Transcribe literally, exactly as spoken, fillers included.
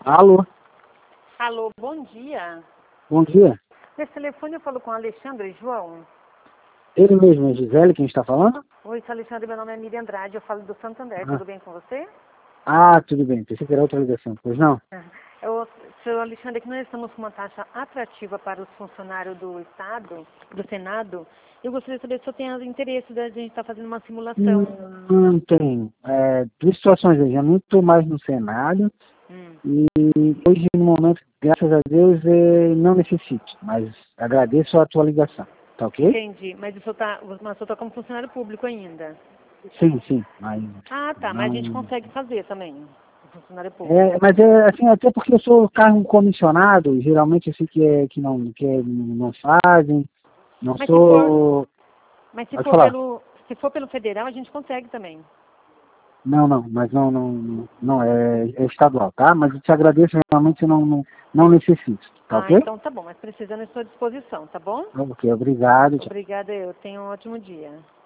Alô, Alô, bom dia. bom dia. Nesse telefone eu falo com o Alexandre João. Ele mesmo, é Gisele, quem está falando? Oi, sou Alexandre, meu nome é Miriam Andrade, eu falo do Santander, Ah, tudo bem com você? ah, tudo bem, pensei que era outra ligação, pois não? Eu, seu Alexandre, aqui nós estamos com uma taxa atrativa para os funcionários do Estado, do Senado. Eu gostaria de saber se o senhor tem interesse da gente estar fazendo uma simulação. Hum, Não tenho. É, duas situações aí, eu não estou mais no Senado Hum. e hoje, no momento, graças a Deus, eh, não necessito, mas agradeço a tua ligação, tá ok? Entendi, mas o senhor está tá como funcionário público ainda. Sim, sim, mas Ah, tá, mas a gente não... consegue fazer também, funcionário público. É, mas é assim, até porque eu sou cargo comissionado, geralmente eu sei que, é, que, não, que é, não fazem, não Mas se for, sou... mas se Pode for falar. pelo, se for pelo federal, a gente consegue também. Não, não, mas não, não, não é, é estadual, tá? Mas eu te agradeço, realmente não, não, não necessito, tá Ah, ok? então tá bom, mas precisando à sua disposição, tá bom? Ok, obrigado, tchau. Obrigada, eu tenho um ótimo dia.